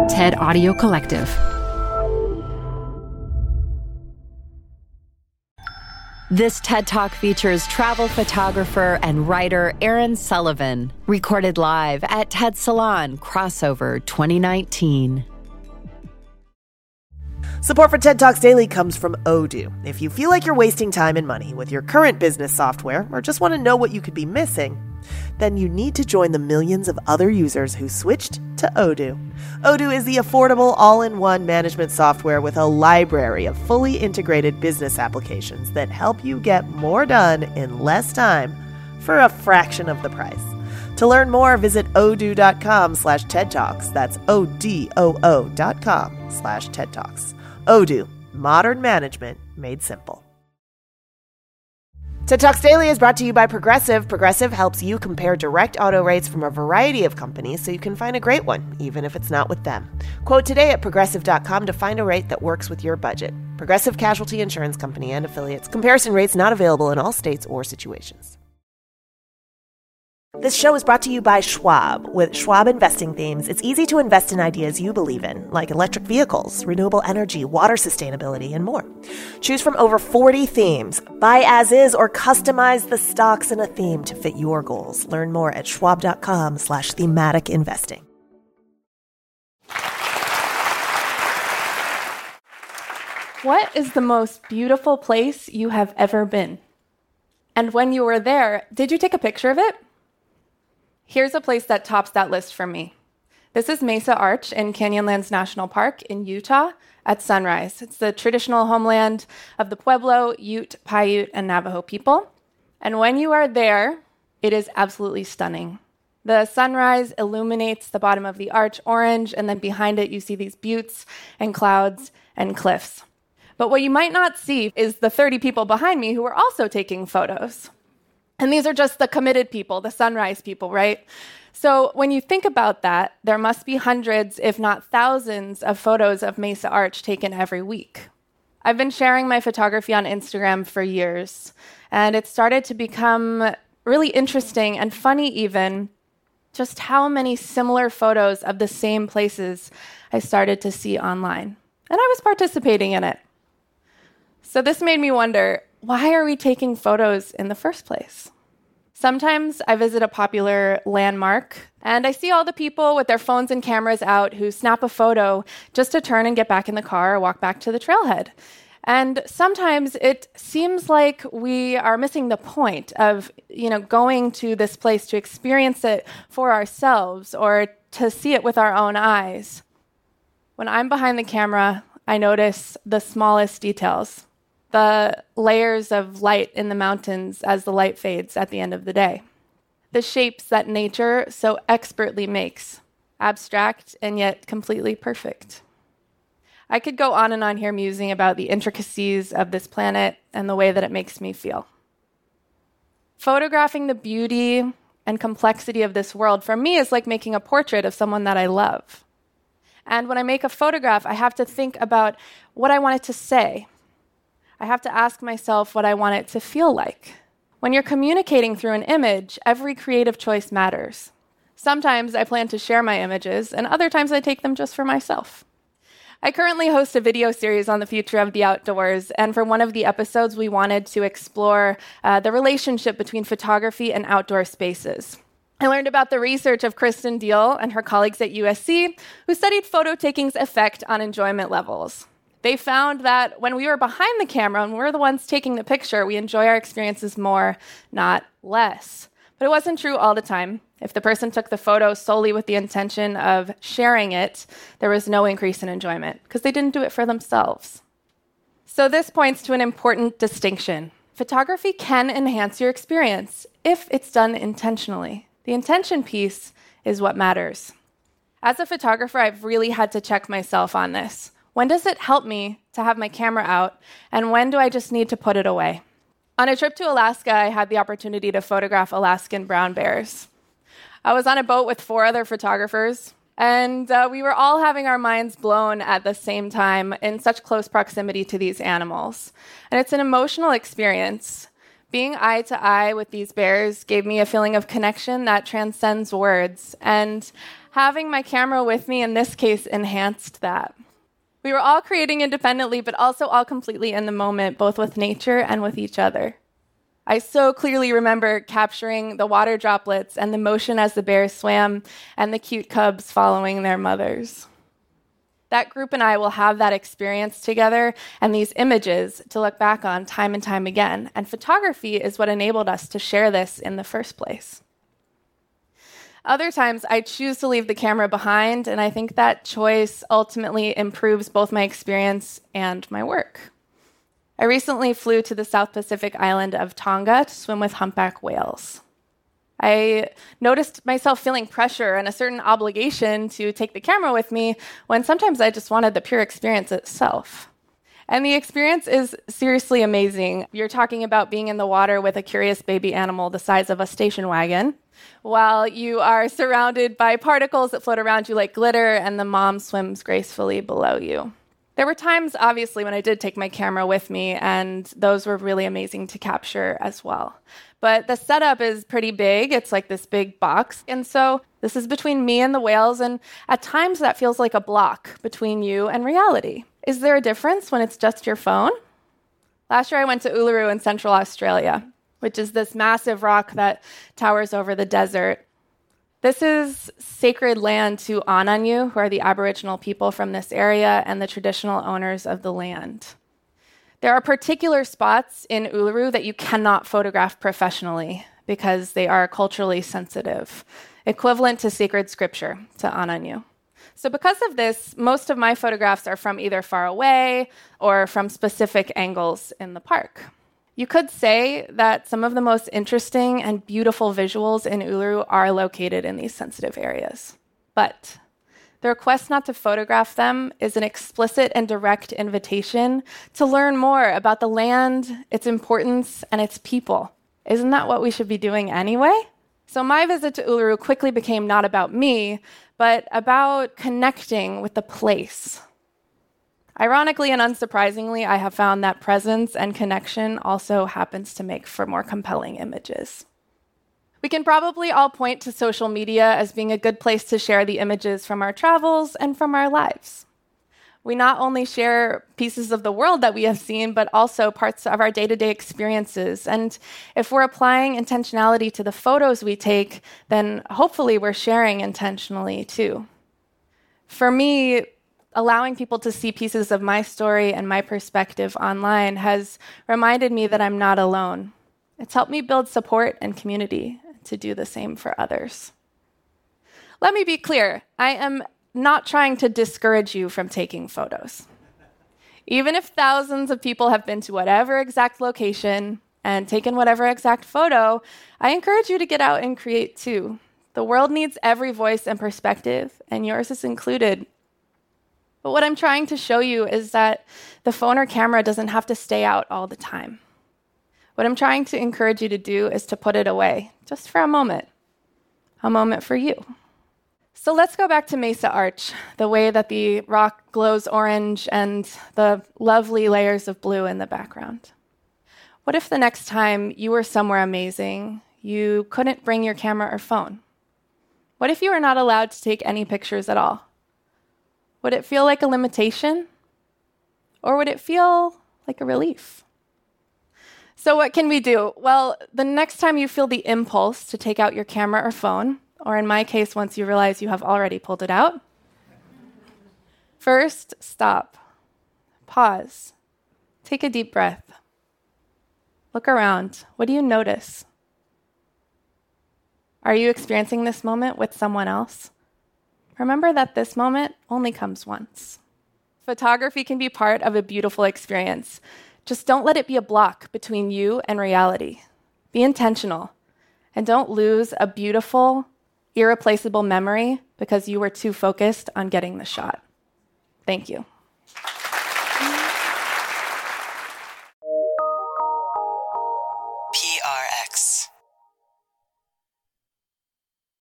TED Audio Collective. This TED Talk features travel photographer and writer Aaron Sullivan, recorded live at TED Salon Crossover 2019. Support for TED Talks Daily comes from Odoo. If you feel like you're wasting time and money with your current business software or just want to know what you could be missing, then you need to join the millions of other users who switched to Odoo. Odoo is the affordable all-in-one management software with a library of fully integrated business applications that help you get more done in less time for a fraction of the price. To learn more, visit odoo.com/TED Talks. That's ODOO.com/TED Talks. Odoo, modern management made simple. TED Talks Daily is brought to you by Progressive. Progressive helps you compare direct auto rates from a variety of companies so you can find a great one, even if it's not with them. Quote today at Progressive.com to find a rate that works with your budget. Progressive Casualty Insurance Company and Affiliates. Comparison rates not available in all states or situations. This show is brought to you by Schwab. With Schwab investing themes, it's easy to invest in ideas you believe in, like electric vehicles, renewable energy, water sustainability, and more. Choose from over 40 themes. Buy as is or customize the stocks in a theme to fit your goals. Learn more at schwab.com/thematic investing. What is the most beautiful place you have ever been? And when you were there, did you take a picture of it? Here's a place that tops that list for me. This is Mesa Arch in Canyonlands National Park in Utah at sunrise. It's the traditional homeland of the Pueblo, Ute, Paiute, and Navajo people. And when you are there, it is absolutely stunning. The sunrise illuminates the bottom of the arch orange, and then behind it you see these buttes and clouds and cliffs. But what you might not see is the 30 people behind me who are also taking photos. And these are just the committed people, the sunrise people, right? So when you think about that, there must be hundreds, if not thousands, of photos of Mesa Arch taken every week. I've been sharing my photography on Instagram for years, and it started to become really interesting and funny even, just how many similar photos of the same places I started to see online. And I was participating in it. So this made me wonder, why are we taking photos in the first place? Sometimes I visit a popular landmark and I see all the people with their phones and cameras out who snap a photo just to turn and get back in the car or walk back to the trailhead. And sometimes it seems like we are missing the point of, going to this place to experience it for ourselves or to see it with our own eyes. When I'm behind the camera, I notice the smallest details. The layers of light in the mountains as the light fades at the end of the day. The shapes that nature so expertly makes, abstract and yet completely perfect. I could go on and on here musing about the intricacies of this planet and the way that it makes me feel. Photographing the beauty and complexity of this world for me is like making a portrait of someone that I love. And when I make a photograph, I have to think about what I want it to say. I have to ask myself what I want it to feel like. When you're communicating through an image, every creative choice matters. Sometimes I plan to share my images, and other times I take them just for myself. I currently host a video series on the future of the outdoors, and for one of the episodes, we wanted to explore the relationship between photography and outdoor spaces. I learned about the research of Kristen Deal and her colleagues at USC, who studied photo taking's effect on enjoyment levels. They found that when we were behind the camera and we're the ones taking the picture, we enjoy our experiences more, not less. But it wasn't true all the time. If the person took the photo solely with the intention of sharing it, there was no increase in enjoyment because they didn't do it for themselves. So this points to an important distinction. Photography can enhance your experience if it's done intentionally. The intention piece is what matters. As a photographer, I've really had to check myself on this. When does it help me to have my camera out, and when do I just need to put it away? On a trip to Alaska, I had the opportunity to photograph Alaskan brown bears. I was on a boat with 4 other photographers, and we were all having our minds blown at the same time in such close proximity to these animals. And it's an emotional experience. Being eye to eye with these bears gave me a feeling of connection that transcends words. And Having my camera with me in this case enhanced that. We were all creating independently, but also all completely in the moment, both with nature and with each other. I so clearly remember capturing the water droplets and the motion as the bears swam and the cute cubs following their mothers. That group and I will have that experience together and these images to look back on time and time again. And photography is what enabled us to share this in the first place. Other times, I choose to leave the camera behind, and I think that choice ultimately improves both my experience and my work. I recently flew to the South Pacific island of Tonga to swim with humpback whales. I noticed myself feeling pressure and a certain obligation to take the camera with me when sometimes I just wanted the pure experience itself. And the experience is seriously amazing. You're talking about being in the water with a curious baby animal the size of a station wagon, while you are surrounded by particles that float around you like glitter, and the mom swims gracefully below you. There were times, obviously, when I did take my camera with me, and those were really amazing to capture as well. But the setup is pretty big. It's like this big box. And so this is between me and the whales, and at times that feels like a block between you and reality. Is there a difference when it's just your phone? Last year I went to Uluru in Central Australia, which is this massive rock that towers over the desert. This is sacred land to Anangu, who are the Aboriginal people from this area and the traditional owners of the land. There are particular spots in Uluru that you cannot photograph professionally because they are culturally sensitive, equivalent to sacred scripture to Anangu. So because of this, most of my photographs are from either far away or from specific angles in the park. You could say that some of the most interesting and beautiful visuals in Uluru are located in these sensitive areas. But the request not to photograph them is an explicit and direct invitation to learn more about the land, its importance, and its people. Isn't that what we should be doing anyway? So my visit to Uluru quickly became not about me, but about connecting with the place. Ironically and unsurprisingly, I have found that presence and connection also happens to make for more compelling images. We can probably all point to social media as being a good place to share the images from our travels and from our lives. We not only share pieces of the world that we have seen, but also parts of our day-to-day experiences. And if we're applying intentionality to the photos we take, then hopefully we're sharing intentionally too. For me, allowing people to see pieces of my story and my perspective online has reminded me that I'm not alone. It's helped me build support and community to do the same for others. Let me be clear, I am not trying to discourage you from taking photos. Even if thousands of people have been to whatever exact location and taken whatever exact photo, I encourage you to get out and create too. The world needs every voice and perspective, and yours is included. But what I'm trying to show you is that the phone or camera doesn't have to stay out all the time. What I'm trying to encourage you to do is to put it away, just for a moment for you. So let's go back to Mesa Arch, the way that the rock glows orange and the lovely layers of blue in the background. What if the next time you were somewhere amazing, you couldn't bring your camera or phone? What if you were not allowed to take any pictures at all? Would it feel like a limitation? Or would it feel like a relief? So what can we do? Well, the next time you feel the impulse to take out your camera or phone, or in my case, once you realize you have already pulled it out, first, stop. Pause. Take a deep breath. Look around. What do you notice? Are you experiencing this moment with someone else? Remember that this moment only comes once. Photography can be part of a beautiful experience. Just don't let it be a block between you and reality. Be intentional, and don't lose a beautiful, irreplaceable memory because you were too focused on getting the shot. Thank you.